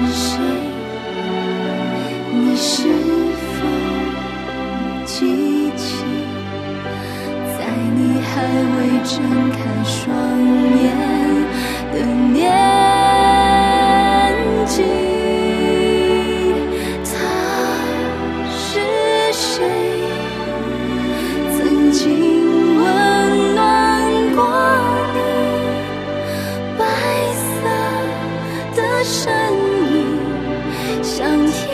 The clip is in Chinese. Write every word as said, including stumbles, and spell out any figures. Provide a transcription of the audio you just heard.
谁？你是否记起，在你还未睁开双眼的年纪，他是谁？曾经温暖过你，白色的身影，像天